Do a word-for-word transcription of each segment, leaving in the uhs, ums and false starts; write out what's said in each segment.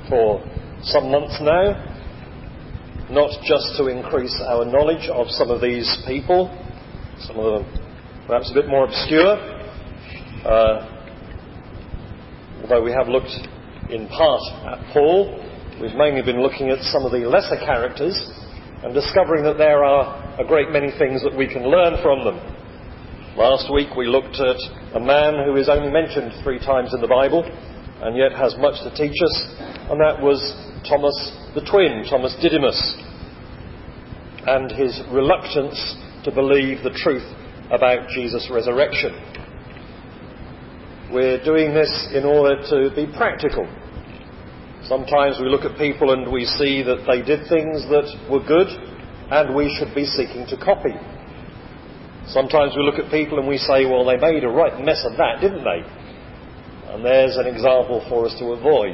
for some months now, not just to increase our knowledge of some of these people, some of them perhaps a bit more obscure, uh, although we have looked in part at Paul. We've mainly been looking at some of the lesser characters and discovering that there are a great many things that we can learn from them. Last week we looked at a man who is only mentioned three times in the Bible and yet has much to teach us, and that was Thomas the twin, Thomas Didymus, and his reluctance to believe the truth about Jesus' resurrection. We're doing this in order to be practical. Sometimes we look at people and we see that they did things that were good and we should be seeking to copy. Sometimes we look at people and we say, well, they made a right mess of that, didn't they? And there's an example for us to avoid.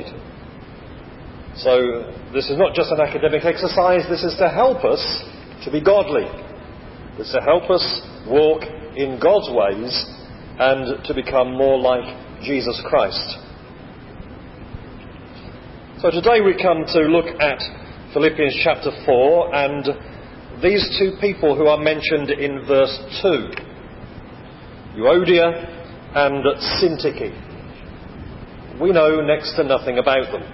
So this is not just an academic exercise, this is to help us to be godly. It's to help us walk in God's ways and to become more like Jesus Christ. So today we come to look at Philippians chapter four and these two people who are mentioned in verse two, Euodia and Syntyche. We know next to nothing about them.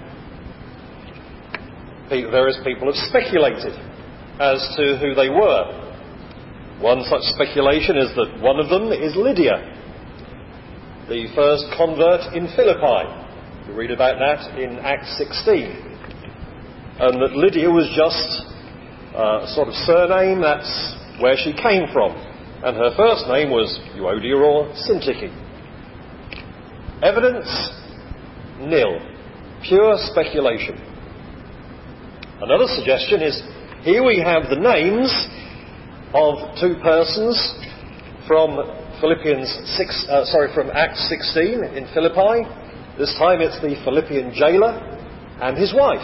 Various people have speculated as to who they were. One such speculation is that one of them is Lydia, the first convert in Philippi. We read about that in Acts sixteen. And that Lydia was just a sort of surname, that's where she came from. And her first name was Euodia or Syntyche. Evidence? Nil. Pure speculation. Another suggestion is, here we have the names of two persons from Philippians six, uh, sorry, from Acts sixteen in Philippi. This time it's the Philippian jailer and his wife.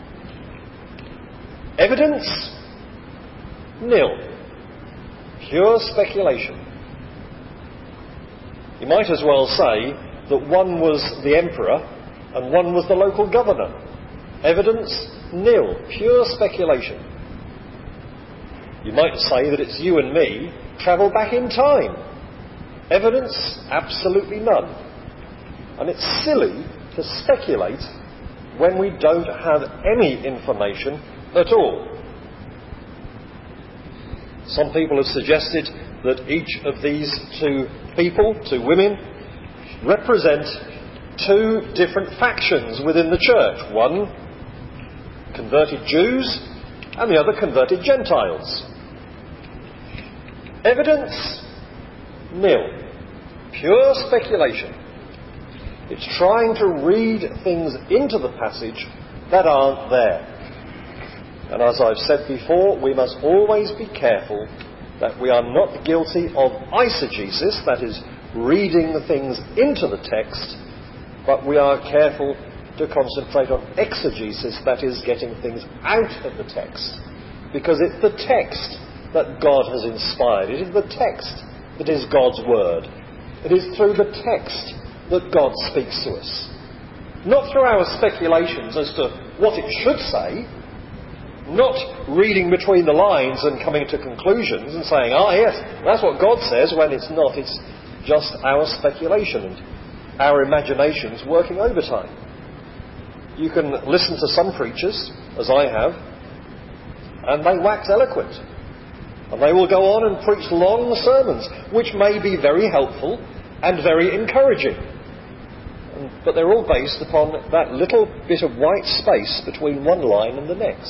Evidence? Nil. Pure speculation. You might as well say that one was the emperor and one was the local governor. Evidence? Nil. Pure speculation. You might say that it's you and me travel back in time. Evidence? Absolutely none. And it's silly to speculate when we don't have any information at all. Some people have suggested that each of these two people, two women, represent two different factions within the church. One, converted Jews, and the other, converted Gentiles. Evidence? Nil. Pure speculation. It's trying to read things into the passage that aren't there. And as I've said before, we must always be careful that we are not guilty of eisegesis, that is, reading the things into the text, but we are careful to concentrate on exegesis, that is, getting things out of the text. Because it's the text that God has inspired. It is the text that is God's word. It is through the text that God speaks to us. Not through our speculations as to what it should say, not reading between the lines and coming to conclusions and saying, ah yes, that's what God says, when it's not. It's just our speculation and our imaginations working overtime. You can listen to some preachers, as I have, and they wax eloquent. And they will go on and preach long sermons, which may be very helpful and very encouraging. But they're all based upon that little bit of white space between one line and the next.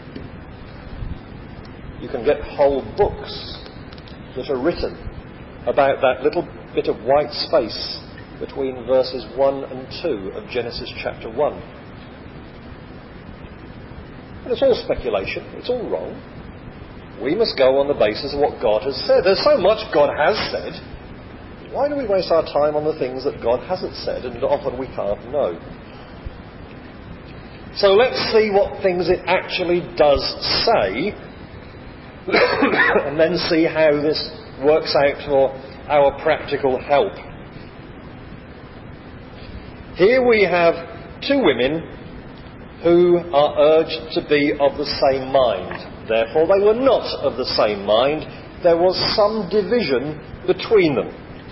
You can get whole books that are written about that little bit of white space between verses one and two of Genesis chapter one. And it's all speculation. It's all wrong. We must go on the basis of what God has said. There's so much God has said. Why do we waste our time on the things that God hasn't said and often we can't know? So let's see what things it actually does say and then see how this works out for our practical help. Here we have two women who are urged to be of the same mind. Therefore they were not of the same mind. There was some division between them.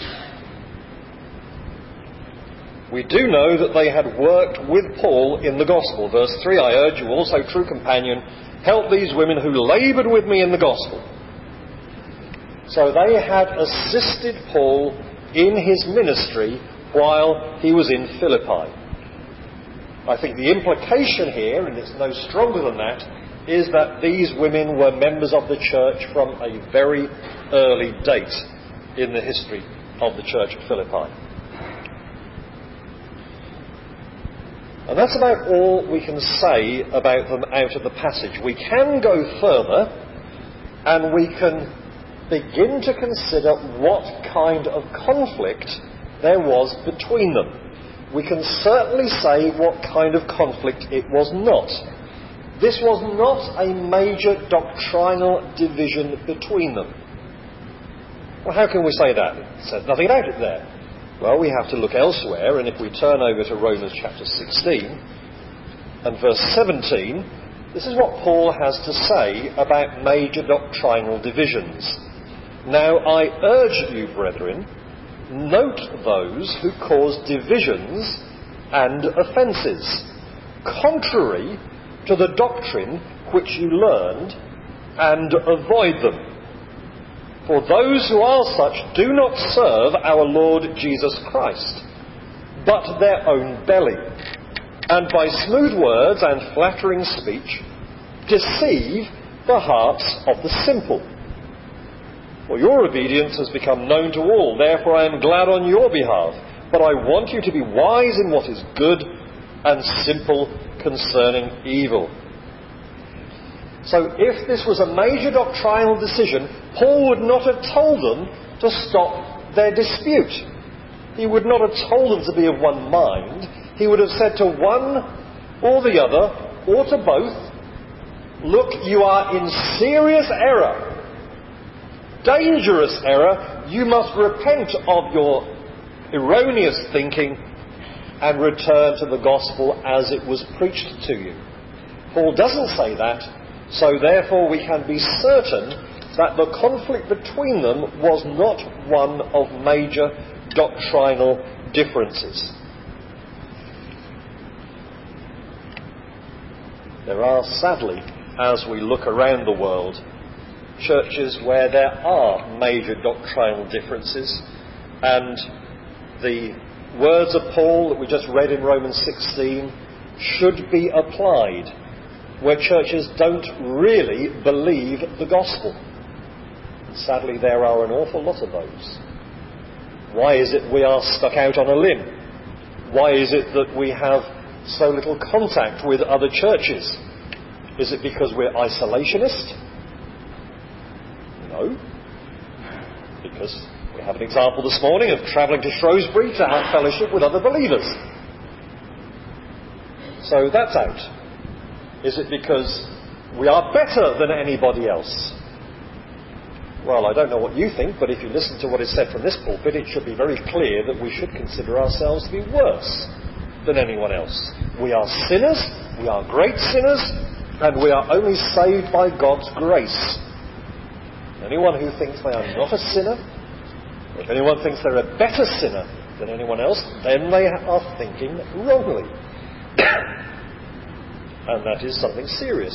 We do know that they had worked with Paul in the gospel. Verse three, I urge you also, true companion, help these women who laboured with me in the gospel. So they had assisted Paul in his ministry while he was in Philippi. I think the implication here, and it's no stronger than that, is that these women were members of the church from a very early date in the history of the church at Philippi. And that's about all we can say about them out of the passage. We can go further and we can begin to consider what kind of conflict there was between them. We can certainly say what kind of conflict it was not. This was not a major doctrinal division between them. Well, how can we say that? It says nothing about it there. Well, we have to look elsewhere, and if we turn over to Romans chapter sixteen and verse seventeen, this is what Paul has to say about major doctrinal divisions. Now I urge you, brethren, note those who cause divisions and offences, contrary to the doctrine which you learned, and avoid them. For those who are such do not serve our Lord Jesus Christ, but their own belly, and by smooth words and flattering speech deceive the hearts of the simple. For your obedience has become known to all, therefore I am glad on your behalf, but I want you to be wise in what is good and simple concerning evil. So if this was a major doctrinal decision, Paul would not have told them to stop their dispute. He would not have told them to be of one mind. He would have said to one or the other, or to both, look, you are in serious error, dangerous error. You must repent of your erroneous thinking and return to the gospel as it was preached to you. Paul doesn't say that. So therefore we can be certain that the conflict between them was not one of major doctrinal differences. There are, sadly, as we look around the world, churches where there are major doctrinal differences, and the words of Paul that we just read in Romans sixteen should be applied where churches don't really believe the gospel. And sadly, there are an awful lot of those. Why is it we are stuck out on a limb? Why is it that we have so little contact with other churches? Is it because we're isolationist? No. Because we have an example this morning of travelling to Shrewsbury to have fellowship with other believers. So that's out. Is it because we are better than anybody else? Well, I don't know what you think, but if you listen to what is said from this pulpit, it should be very clear that we should consider ourselves to be worse than anyone else. We are sinners, we are great sinners, and we are only saved by God's grace. Anyone who thinks they are not a sinner, or if anyone thinks they're a better sinner than anyone else, then they are thinking wrongly. And that is something serious.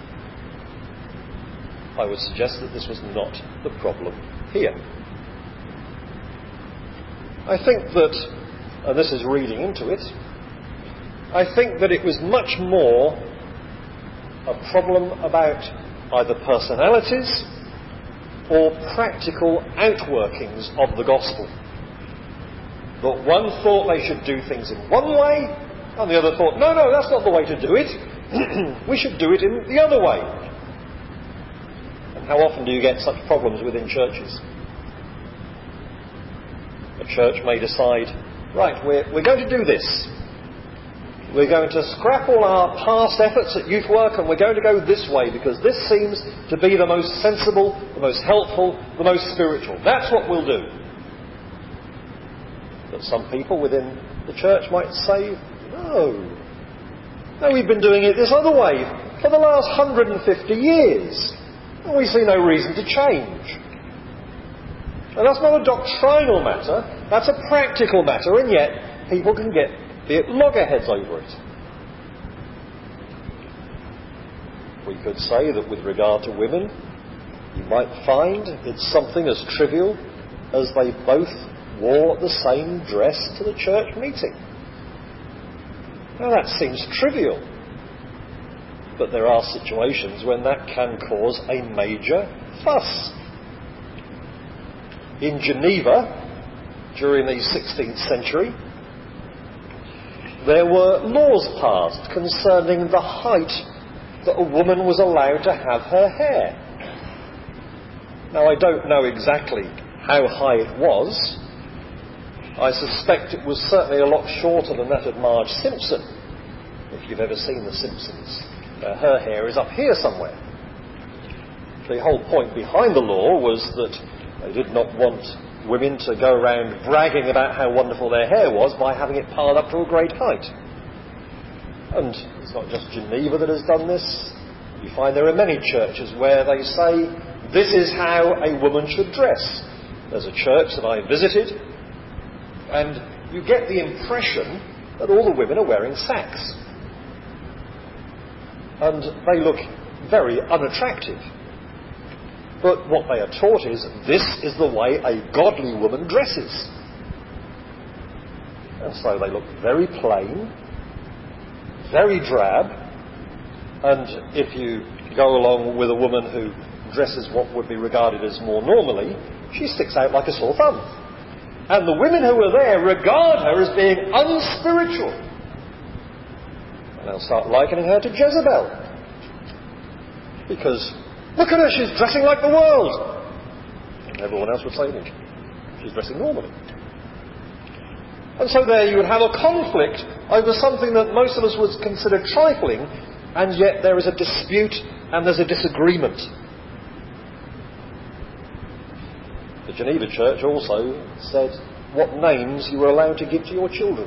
I would suggest that this was not the problem here. I think that, and this is reading into it, I think that it was much more a problem about either personalities or practical outworkings of the gospel. That one thought they should do things in one way, and the other thought, no, no, that's not the way to do it. We should do it in the other way. And how often do you get such problems within churches? A church may decide, right, we're, we're going to do this. We're going to scrap all our past efforts at youth work and we're going to go this way because this seems to be the most sensible, the most helpful, the most spiritual. That's what we'll do. But some people within the church might say, no, No, we've been doing it this other way for the last one hundred fifty years. And we see no reason to change. And that's not a doctrinal matter, that's a practical matter, and yet people can get be at loggerheads over it. We could say that with regard to women, you might find it's something as trivial as they both wore the same dress to the church meeting. Now that seems trivial, but there are situations when that can cause a major fuss. In Geneva, during the sixteenth century, there were laws passed concerning the height that a woman was allowed to have her hair. Now, I don't know exactly how high it was. I suspect it was certainly a lot shorter than that of Marge Simpson, if you've ever seen The Simpsons. Uh, her hair is up here somewhere. The whole point behind the law was that they did not want women to go around bragging about how wonderful their hair was by having it piled up to a great height. And it's not just Geneva that has done this. You find there are many churches where they say, this is how a woman should dress. There's a church that I visited, and you get the impression that all the women are wearing sacks. And they look very unattractive. But what they are taught is, this is the way a godly woman dresses. And so they look very plain, very drab, and if you go along with a woman who dresses what would be regarded as more normally, she sticks out like a sore thumb. And the women who are there regard her as being unspiritual. And they'll start likening her to Jezebel. Because, look at her, she's dressing like the world. And everyone else would say, look, she's dressing normally. And so there you would have a conflict over something that most of us would consider trifling, and yet there is a dispute and there's a disagreement. The Geneva Church also said what names you were allowed to give to your children.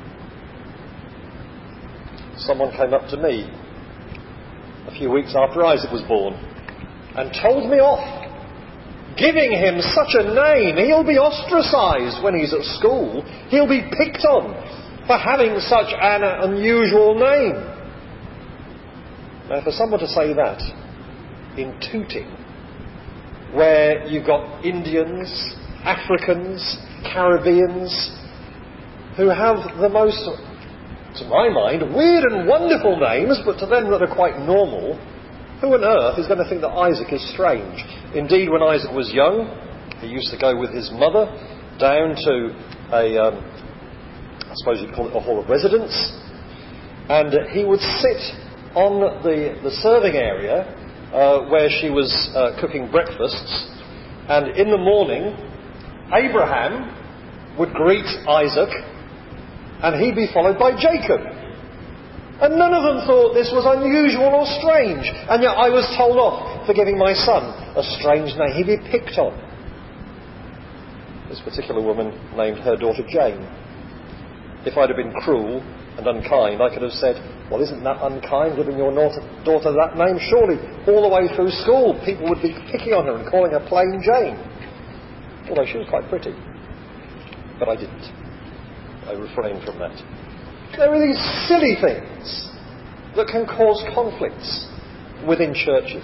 Someone came up to me a few weeks after Isaac was born and told me off. Giving him such a name, he'll be ostracised when he's at school. He'll be picked on for having such an unusual name. Now, for someone to say that in Tooting, where you've got Indians, Africans, Caribbeans, who have the most, to my mind, weird and wonderful names, but to them that are quite normal, who on earth is going to think that Isaac is strange? Indeed, when Isaac was young, he used to go with his mother down to a, um, I suppose you'd call it a hall of residence, and he would sit on the, the serving area uh, where she was uh, cooking breakfasts, and in the morning, Abraham would greet Isaac, and he'd be followed by Jacob. And none of them thought this was unusual or strange. And yet I was told off for giving my son a strange name. He'd be picked on. This particular woman named her daughter Jane. If I'd have been cruel and unkind, I could have said, well, isn't that unkind, giving your daughter that name? Surely all the way through school people would be picking on her and calling her plain Jane. Although she was quite pretty. But I didn't. I refrained from that. There are these silly things that can cause conflicts within churches.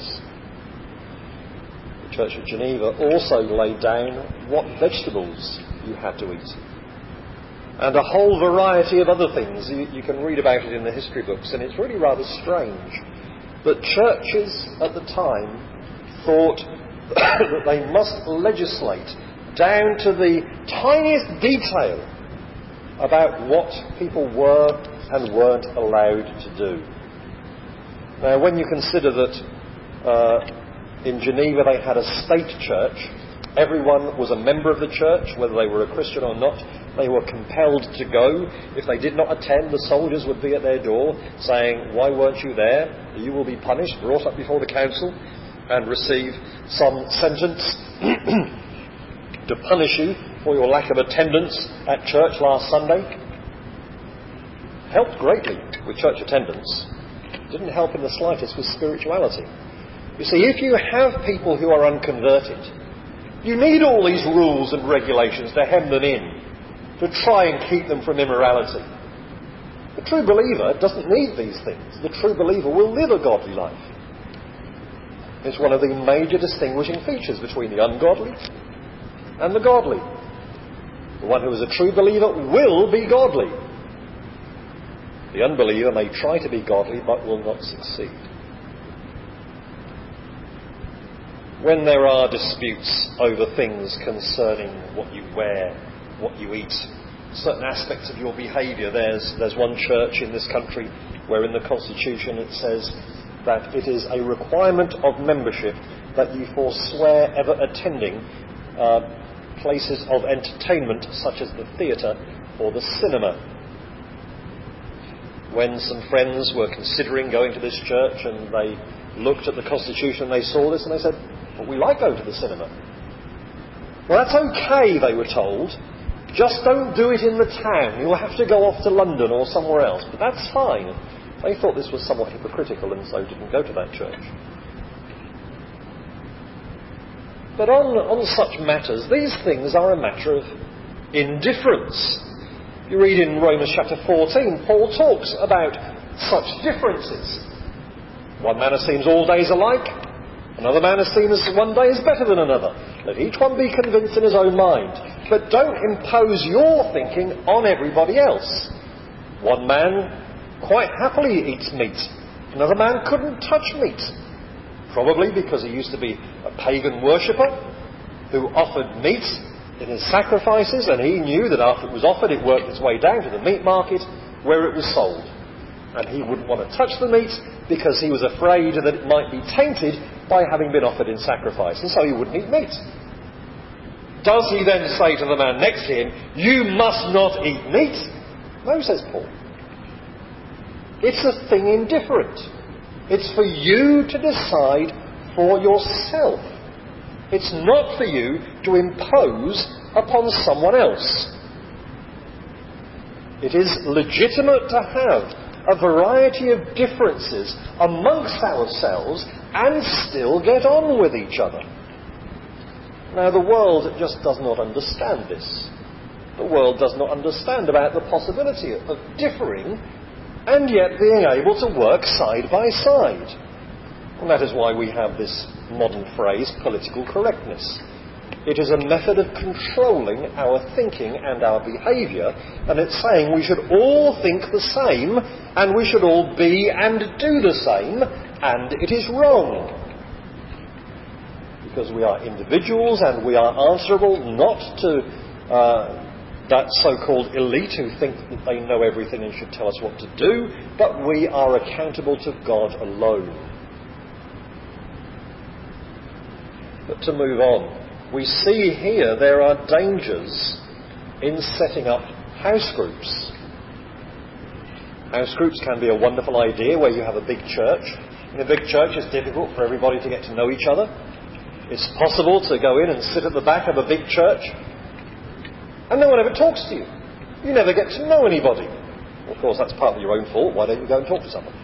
The Church of Geneva also laid down what vegetables you had to eat. And a whole variety of other things. You, you can read about it in the history books, and it's really rather strange that churches at the time thought that they must legislate down to the tiniest detail about what people were and weren't allowed to do. Now, when you consider that uh, in Geneva they had a state church, everyone was a member of the church, whether they were a Christian or not. They were compelled to go. If they did not attend, the soldiers would be at their door saying, why weren't you there? You will be punished, brought up before the council, and receive some sentence to punish you for your lack of attendance at church last Sunday. Helped greatly. with church attendance. It didn't help in the slightest with spirituality. You see, if you have people who are unconverted, you need all these rules and regulations to hem them in, to try and keep them from immorality. The true believer doesn't need these things. The true believer will live a godly life. It's one of the major distinguishing features between the ungodly and the godly. The one who is a true believer will be godly. The unbeliever may try to be godly but will not succeed. When there are disputes over things concerning what you wear, what you eat, certain aspects of your behaviour, there's, there's one church in this country where in the Constitution it says that it is a requirement of membership that you forswear ever attending uh, places of entertainment such as the theatre or the cinema. When some friends were considering going to this church and they looked at the Constitution, they saw this and they said, well, we like going to the cinema. Well, that's okay, they were told. Just don't do it in the town. You'll have to go off to London or somewhere else. But that's fine. They thought this was somewhat hypocritical and so didn't go to that church. But on, on such matters, these things are a matter of indifference. You read in Romans chapter fourteen, Paul talks about such differences. One man esteems all days alike. Another man esteems one day is better than another. Let each one be convinced in his own mind. But don't impose your thinking on everybody else. One man quite happily eats meat. Another man couldn't touch meat. Probably because he used to be a pagan worshipper who offered meat in his sacrifices, and he knew that after it was offered it worked its way down to the meat market where it was sold. And he wouldn't want to touch the meat because he was afraid that it might be tainted by having been offered in sacrifice, and so he wouldn't eat meat. Does he then say to the man next to him, you must not eat meat? No, says Paul. It's a thing indifferent. It's for you to decide for yourself. It's not for you to impose upon someone else. It is legitimate to have a variety of differences amongst ourselves and still get on with each other. Now, the world just does not understand this. The world does not understand about the possibility of differing and yet being able to work side by side. And that is why we have this modern phrase, political correctness. It is a method of controlling our thinking and our behaviour, and it's saying we should all think the same, and we should all be and do the same, and it is wrong. Because we are individuals and we are answerable not to uh, that so-called elite who think that they know everything and should tell us what to do, but we are accountable to God alone. But to move on, we see here there are dangers in setting up house groups. House groups can be a wonderful idea where you have a big church. In a big church it's difficult for everybody to get to know each other. It's possible to go in and sit at the back of a big church and no one ever talks to you. You never get to know anybody. Of course, that's partly your own fault. Why don't you go and talk to someone?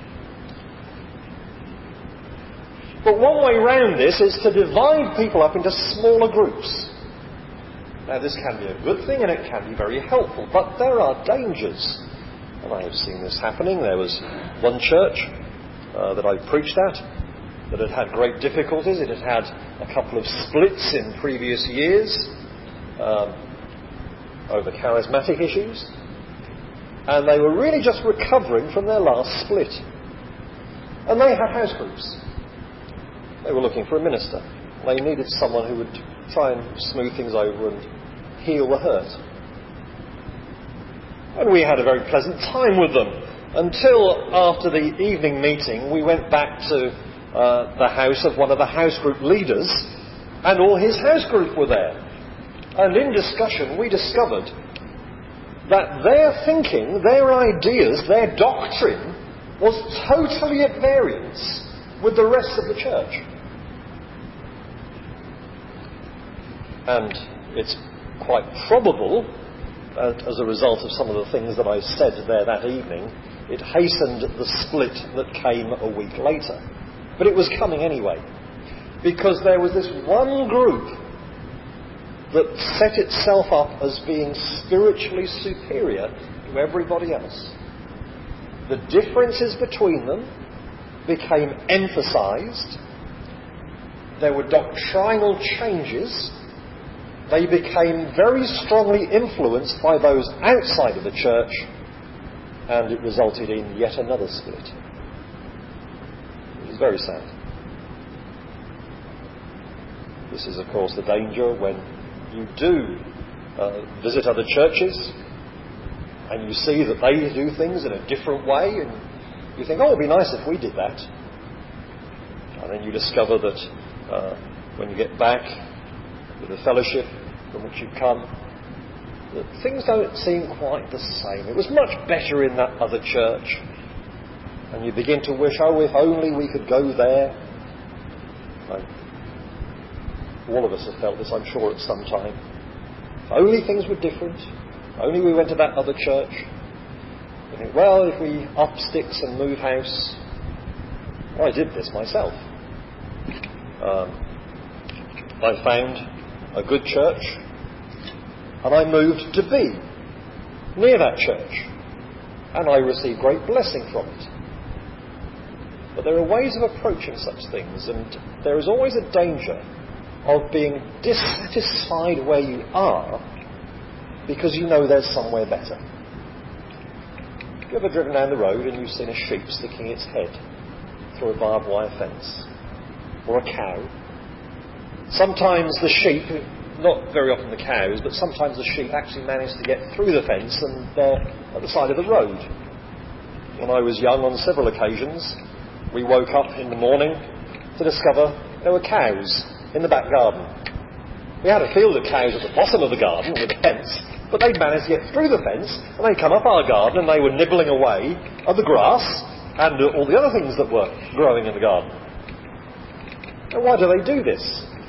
But one way round this is to divide people up into smaller groups. Now, this can be a good thing and it can be very helpful, but there are dangers. And I have seen this happening. There was one church uh, that I preached at that had had great difficulties. It had had a couple of splits in previous years um, over charismatic issues. And they were really just recovering from their last split. And they had house groups. They were looking for a minister. They needed someone who would try and smooth things over and heal the hurt. And we had a very pleasant time with them until after the evening meeting we went back to uh, the house of one of the house group leaders, and all his house group were there. And in discussion we discovered that their thinking, their ideas, their doctrine was totally at variance with the rest of the church. And it's quite probable, uh, as a result of some of the things that I said there that evening, It hastened the split that came a week later. But it was coming anyway. Because there was this one group that set itself up as being spiritually superior to everybody else. The differences between them became emphasized. There were doctrinal changes. They became very strongly influenced by those outside of the church, and it resulted in yet another split. It was very sad. This is, of course, the danger when you do uh, visit other churches and you see that they do things in a different way, and you think, oh, it would be nice if we did that. And then you discover that uh, when you get back with the fellowship from which you've come, that things don't seem quite the same. It was much better in that other church. And you begin to wish, oh, if only we could go there. Like, all of us have felt this, I'm sure, at some time. If only things were different. If only we went to that other church. You think, well, if we up sticks and move house. Well, I did this myself. Um, I found a good church, and I moved to be near that church, and I received great blessing from it. But there are ways of approaching such things, and there is always a danger of being dissatisfied where you are because you know there's somewhere better. Have you ever driven down the road and you've seen a sheep sticking its head through a barbed wire fence? Or a cow? Sometimes the sheep, not very often the cows, but sometimes the sheep actually manage to get through the fence and they're at the side of the road. When I was young, on several occasions, we woke up in the morning to discover there were cows in the back garden. We had a field of cows at the bottom of the garden with a fence, but they'd managed to get through the fence and they'd come up our garden and they were nibbling away at the grass and all the other things that were growing in the garden. And why do they do this?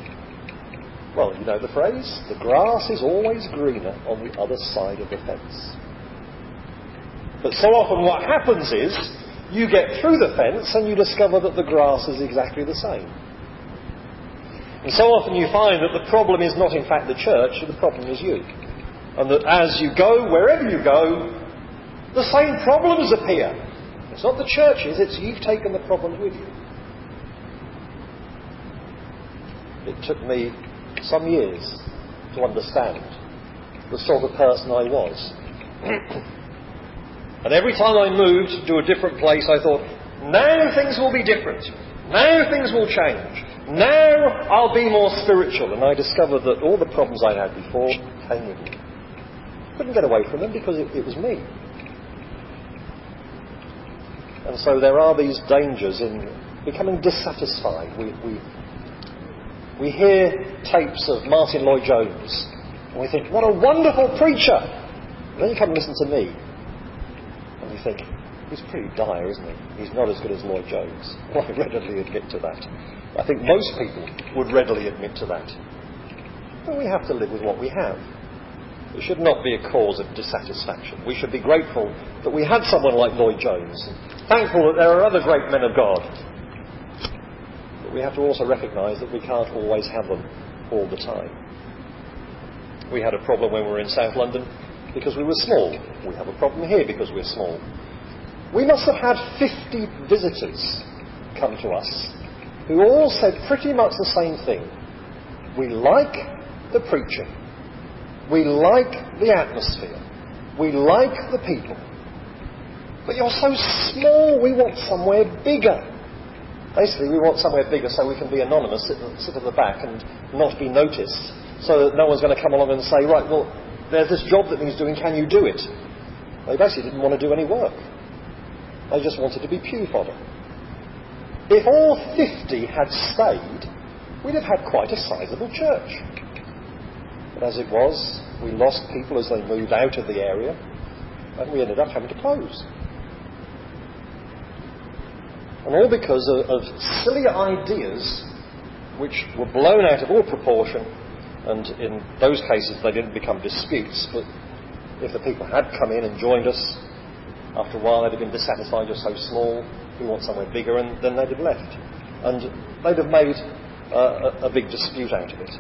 Well, you know the phrase, the grass is always greener on the other side of the fence. But so often what happens is you get through the fence and you discover that the grass is exactly the same. And so often you find that the problem is not in fact the church, the problem is you. And that as you go, wherever you go, the same problems appear. It's not the churches, it's you've taken the problems with you. It took me some years to understand the sort of person I was. And every time I moved to a different place, I thought, now things will be different. Now things will change. Now I'll be more spiritual. And I discovered that all the problems I had before came with me. Couldn't get away from them because it, it was me. And so there are these dangers in becoming dissatisfied. We, we, we hear tapes of Martin Lloyd-Jones and we think, what a wonderful preacher! And then you come and listen to me and you think, he's pretty dire, isn't he? He's not as good as Lloyd-Jones. Well, I readily admit to that. I think most people would readily admit to that. But we have to live with what we have. It should not be a cause of dissatisfaction. We should be grateful that we had someone like Lloyd-Jones, and thankful that there are other great men of God. But we have to also recognise that we can't always have them all the time. We had a problem when we were in South London because we were small. We have a problem here because we're small. We must have had fifty visitors come to us who all said pretty much the same thing. We like the preaching. We like the atmosphere. We like the people. But you're so small, we want somewhere bigger. Basically, we want somewhere bigger so we can be anonymous, sit, sit at the back and not be noticed, so that no one's going to come along and say, right, well, there's this job that needs doing, can you do it? They basically didn't want to do any work. They just wanted to be pew fodder. If all fifty had stayed, we'd have had quite a sizable church. But as it was, we lost people as they moved out of the area, and we ended up having to close. And all because of, of silly ideas which were blown out of all proportion, and in those cases they didn't become disputes, but if the people had come in and joined us, After a while they'd have been dissatisfied, you're so small, we want somewhere bigger, and then they'd have left. And they'd have made uh, a, a big dispute out of it.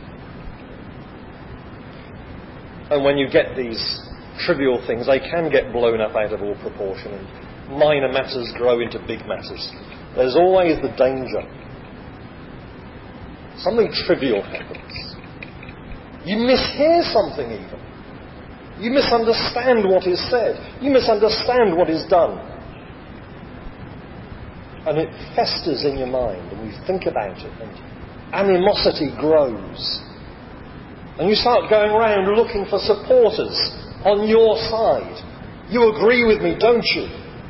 And when you get these trivial things, they can get blown up out of all proportion, and minor matters grow into big matters. There's always the danger. Something trivial happens. You mishear something even. You misunderstand what is said. You misunderstand what is done. And it festers in your mind, and you think about it, and animosity grows. And you start going around looking for supporters on your side. You agree with me, don't you?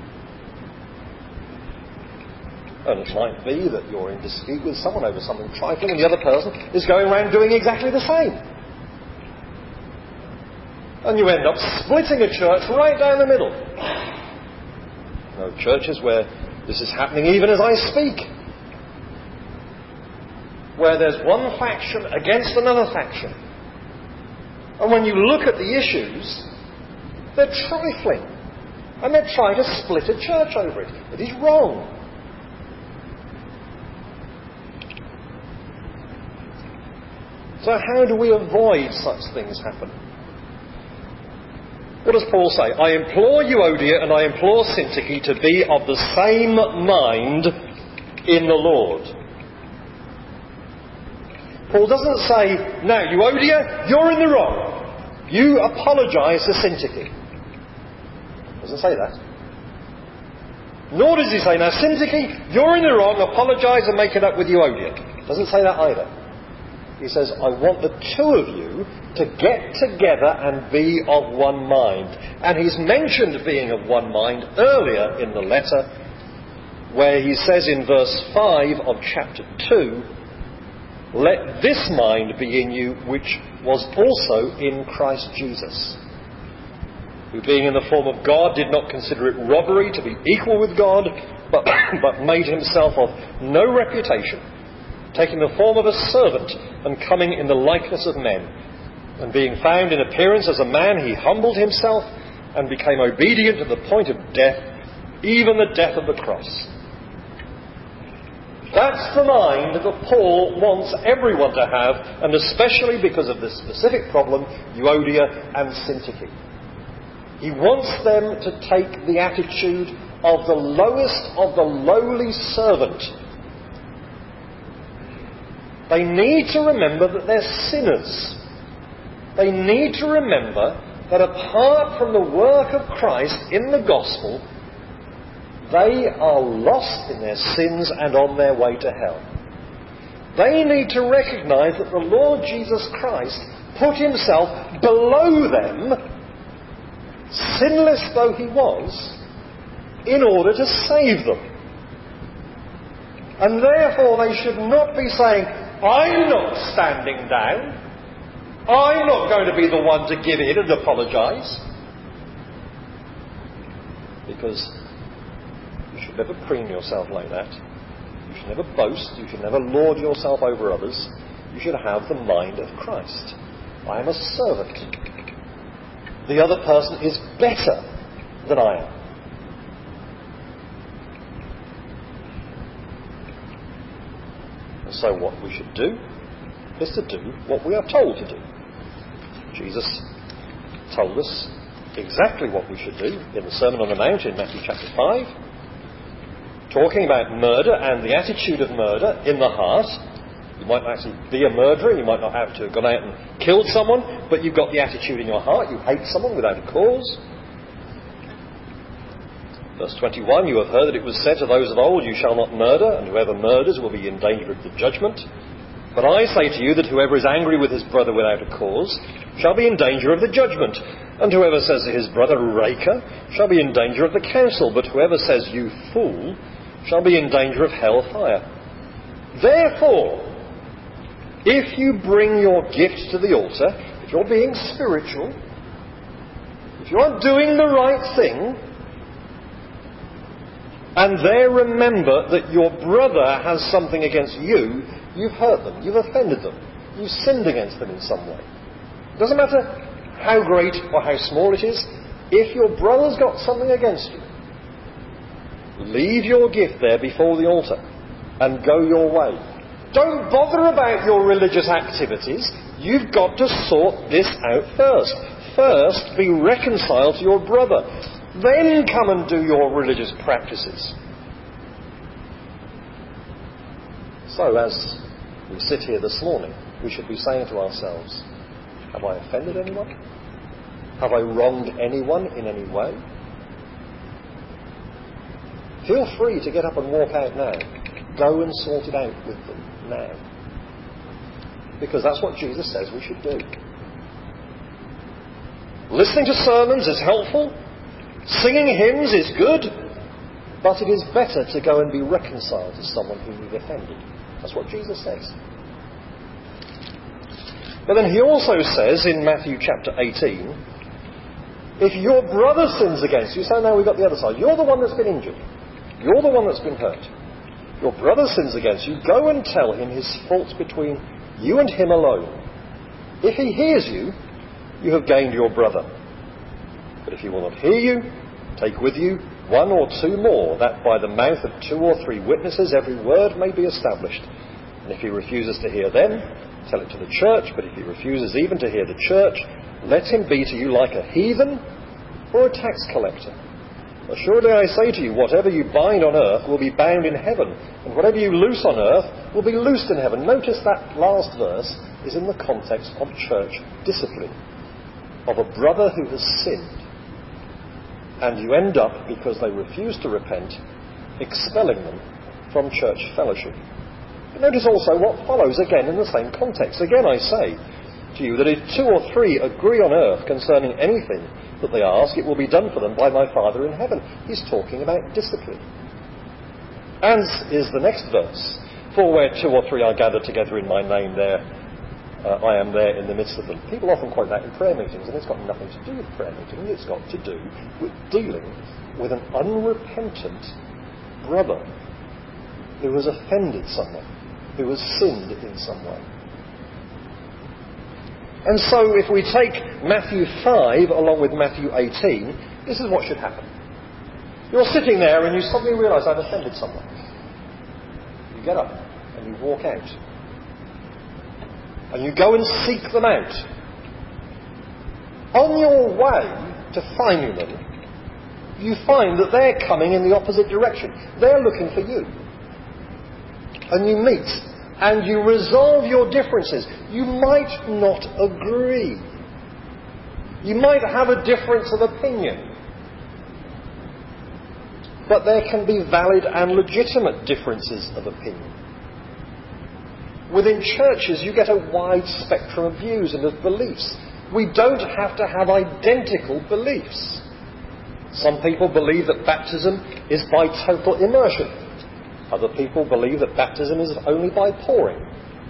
And it might be that you're in dispute with someone over something trifling, and the other person is going around doing exactly the same. And you end up splitting a church right down the middle. There are churches where this is happening even as I speak, where there's one faction against another faction. And when you look at the issues, they're trifling. And they're trying to split a church over it. It is wrong. So how do we avoid such things happening? What does Paul say? I implore Euodia and I implore Syntyche to be of the same mind in the Lord. Paul doesn't say, now Euodia, you're in the wrong. You apologise to Syntyche. Doesn't say that. Nor does he say, now Syntyche, you're in the wrong, apologise and make it up with Euodia. Doesn't say that either. He says, I want the two of you to get together and be of one mind. And he's mentioned being of one mind earlier in the letter, where he says in verse five of chapter two, let this mind be in you which was also in Christ Jesus, who being in the form of God did not consider it robbery to be equal with God, but, but made himself of no reputation, taking the form of a servant and coming in the likeness of men. And being found in appearance as a man, he humbled himself and became obedient to the point of death, even the death of the cross. That's the mind that Paul wants everyone to have, and especially because of this specific problem, Euodia and Syntyche. He wants them to take the attitude of the lowest of the lowly servant. They need to remember that they're sinners. They need to remember that apart from the work of Christ in the gospel, they are lost in their sins and on their way to hell. They need to recognise that the Lord Jesus Christ put himself below them, sinless though he was, in order to save them. And therefore they should not be saying, I'm not standing down. I'm not going to be the one to give in and apologise. Because you should never preen yourself like that. You should never boast. You should never lord yourself over others. You should have the mind of Christ. I am a servant. The other person is better than I am. And so what we should do is to do what we are told to do. Jesus told us exactly what we should do in the Sermon on the Mount in Matthew chapter five, talking about murder and the attitude of murder in the heart. You might not actually be a murderer, you might not have to have gone out and killed someone, but you've got the attitude in your heart, you hate someone without a cause. Verse twenty-one, you have heard that it was said to those of old, you shall not murder, and whoever murders will be in danger of the judgment. But I say to you that whoever is angry with his brother without a cause shall be in danger of the judgment. And whoever says to his brother, raker, shall be in danger of the council. But whoever says, you fool, shall be in danger of hell fire. Therefore, if you bring your gift to the altar, if you're being spiritual, if you're doing the right thing, and there remember that your brother has something against you, you've hurt them, you've offended them, you've sinned against them in some way. It doesn't matter how great or how small it is, if your brother's got something against you, Leave your gift there before the altar and go your way. Don't bother about your religious activities. You've got to sort this out first. First, be reconciled to your brother. Then come and do your religious practices. So, as we sit here this morning, we should be saying to ourselves, have I offended anyone? Have I wronged anyone in any way? Feel free to get up and walk out now. Go and sort it out with them now. Because that's what Jesus says we should do. Listening to sermons is helpful. Singing hymns is good. But it is better to go and be reconciled to someone whom you've offended. That's what Jesus says. But then he also says in Matthew chapter eighteen, if your brother sins against you, so now we've got the other side. You're the one that's been injured. You're the one that's been hurt. Your brother sins against you, go and tell him his fault's between you and him alone. If he hears you, you have gained your brother. But if he will not hear you, take with you one or two more, that by the mouth of two or three witnesses every word may be established. And if he refuses to hear them, tell it to the church. But if he refuses even to hear the church, let him be to you like a heathen or a tax collector. Assuredly I say to you, whatever you bind on earth will be bound in heaven, and whatever you loose on earth will be loosed in heaven. Notice that last verse is in the context of church discipline, of a brother who has sinned. And you end up, because they refuse to repent, expelling them from church fellowship. But notice also what follows again in the same context. Again I say to you that if two or three agree on earth concerning anything that they ask, it will be done for them by my Father in heaven. He's talking about discipline. As is the next verse. For where two or three are gathered together in my name, there uh, I am there in the midst of them. People often quote that in prayer meetings, and it's got nothing to do with prayer meetings. It's got to do with dealing with an unrepentant brother who has offended someone, who has sinned in some way. And so if we take Matthew five along with Matthew eighteen, this is what should happen. You're sitting there and you suddenly realise I've offended someone. You get up and you walk out. And you go and seek them out. On your way to finding them, you find that they're coming in the opposite direction. They're looking for you. And you meet. And you resolve your differences. You might not agree. You might have a difference of opinion. But there can be valid and legitimate differences of opinion. Within churches, you get a wide spectrum of views and of beliefs. We don't have to have identical beliefs. Some people believe that baptism is by total immersion. Other people believe that baptism is only by pouring.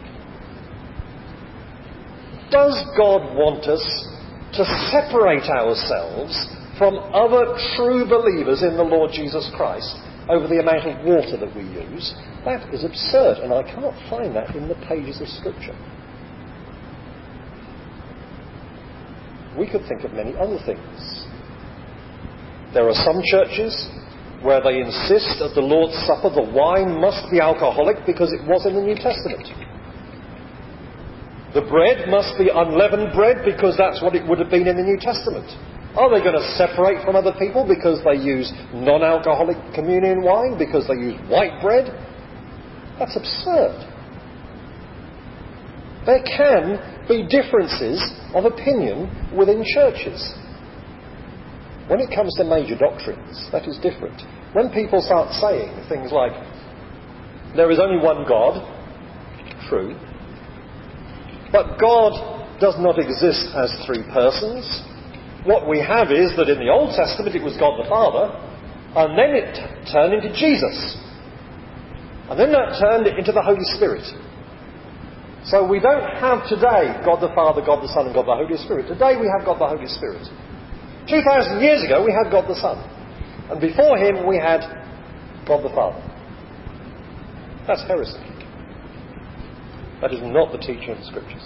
Does God want us to separate ourselves from other true believers in the Lord Jesus Christ over the amount of water that we use? That is absurd, and I can't find that in the pages of Scripture. We could think of many other things. There are some churches where they insist at the Lord's Supper the wine must be alcoholic because it was in the New Testament. The bread must be unleavened bread because that's what it would have been in the New Testament. Are they going to separate from other people because they use non-alcoholic communion wine, because they use white bread? That's absurd. There can be differences of opinion within churches. When it comes to major doctrines, that is different. When people start saying things like, there is only one God, true, but God does not exist as three persons. What we have is that in the Old Testament it was God the Father, and then it t- turned into Jesus. And then that turned into the Holy Spirit. So we don't have today God the Father, God the Son, and God the Holy Spirit. Today we have God the Holy Spirit. Two thousand years ago we had God the Son. And before him we had God the Father. That's heresy. That is not the teaching of the Scriptures.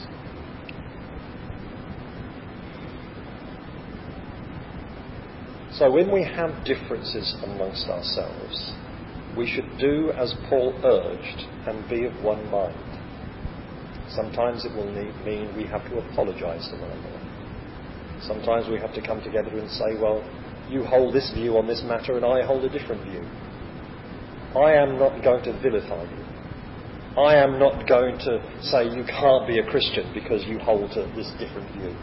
So when we have differences amongst ourselves, we should do as Paul urged and be of one mind. Sometimes it will need, mean we have to apologise to one another. Sometimes we have to come together and say, well, you hold this view on this matter and I hold a different view. I am not going to vilify you. I am not going to say you can't be a Christian because you hold to this different view.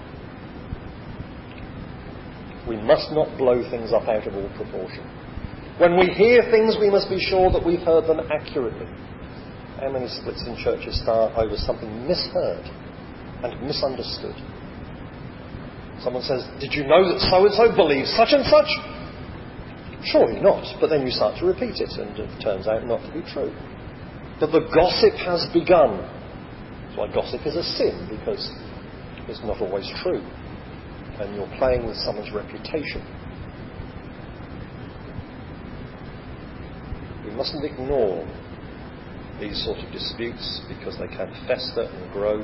We must not blow things up out of all proportion. When we hear things, we must be sure that we've heard them accurately. How many splits in churches start over something misheard and misunderstood? Someone says, did you know that so-and-so believes such and such? Surely not. But then you start to repeat it and it turns out not to be true. But the gossip has begun. That's why gossip is a sin, because it's not always true. And you're playing with someone's reputation. We mustn't ignore these sort of disputes because they can fester and grow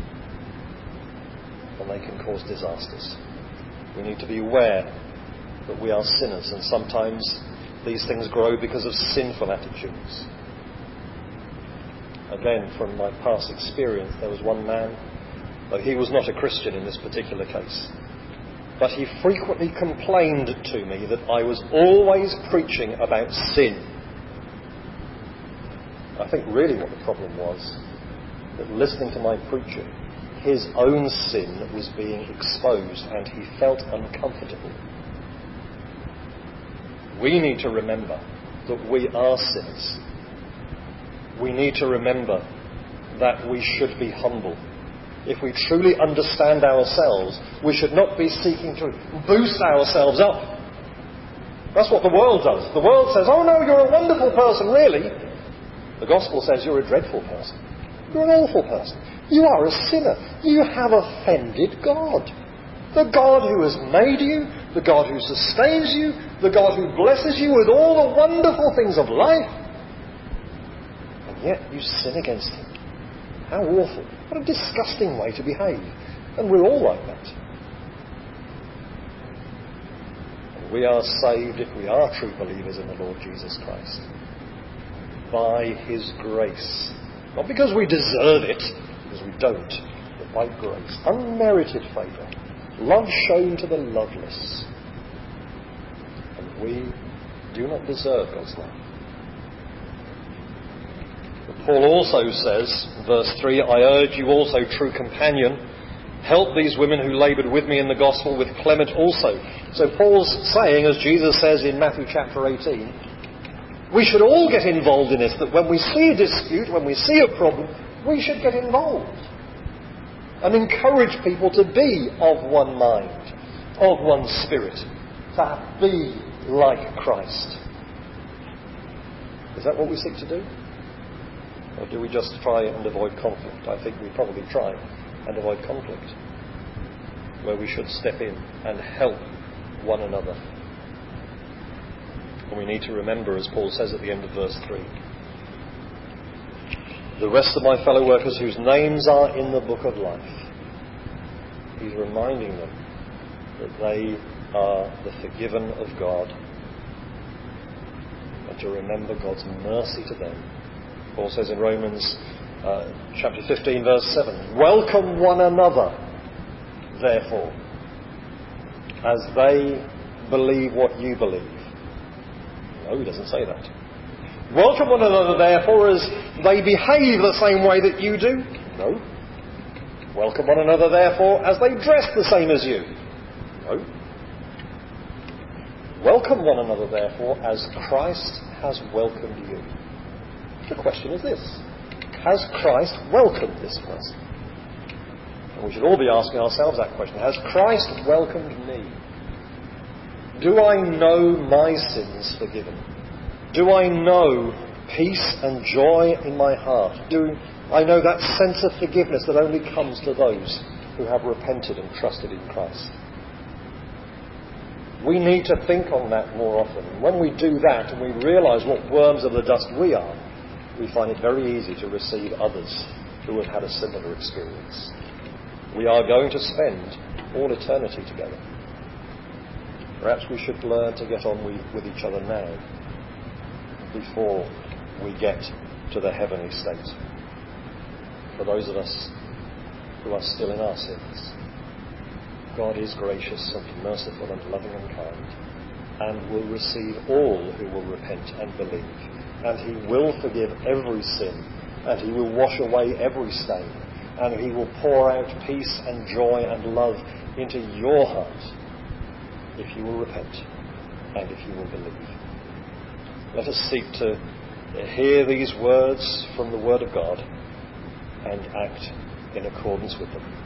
and they can cause disasters. We need to be aware that we are sinners, and sometimes these things grow because of sinful attitudes. Again, from my past experience, there was one man, though he was not a Christian in this particular case, but he frequently complained to me that I was always preaching about sin. I think really what the problem was, that listening to my preaching, his own sin was being exposed and he felt uncomfortable. We need to remember that we are sinners. We need to remember that we should be humble. If we truly understand ourselves, we should not be seeking to boost ourselves up. That's what the world does. The world says, oh no, you're a wonderful person, really. The gospel says you're a dreadful person. You're an awful person. You are a sinner. You have offended God. The God who has made you, the God who sustains you, the God who blesses you with all the wonderful things of life. And yet you sin against him. How awful. What a disgusting way to behave. And we're all like that. And we are saved, if we are true believers in the Lord Jesus Christ, by his grace. Not because we deserve it, because we don't, but by grace. Unmerited favour. Love shown to the loveless. And we do not deserve God's love. Paul also says, verse three, I urge you also, true companion, help these women who laboured with me in the gospel, with Clement also. So Paul's saying, as Jesus says in Matthew chapter eighteen, we should all get involved in this, that when we see a dispute, when we see a problem, we should get involved. And encourage people to be of one mind, of one spirit, to be like Christ. Is that what we seek to do? Or do we just try and avoid conflict? I think we probably try and avoid conflict, where we should step in and help one another. And we need to remember, as Paul says at the end of verse three, the rest of my fellow workers whose names are in the book of life. He's reminding them that they are the forgiven of God, and to remember God's mercy to them. Paul says in Romans uh, chapter fifteen verse seven, welcome one another, therefore, as they believe what you believe. No, he doesn't say that. Welcome one another, therefore, as they behave the same way that you do. No. Welcome one another, therefore, as they dress the same as you. No. Welcome one another, therefore, as Christ has welcomed you. The question is this: has Christ welcomed this person? And we should all be asking ourselves that question. Has Christ welcomed me? Do I know my sins forgiven? Do I know peace and joy in my heart? Do I know that sense of forgiveness that only comes to those who have repented and trusted in Christ? We need to think on that more often. And when we do that and we realise what worms of the dust we are, we find it very easy to receive others who have had a similar experience. We are going to spend all eternity together. Perhaps we should learn to get on with, with each other now, before we get to the heavenly state. For those of us who are still in our sins, God is gracious and merciful and loving and kind, and will receive all who will repent and believe. And he will forgive every sin, and he will wash away every stain, and he will pour out peace and joy and love into your heart if you will repent and if you will believe. Let us seek to hear these words from the Word of God and act in accordance with them.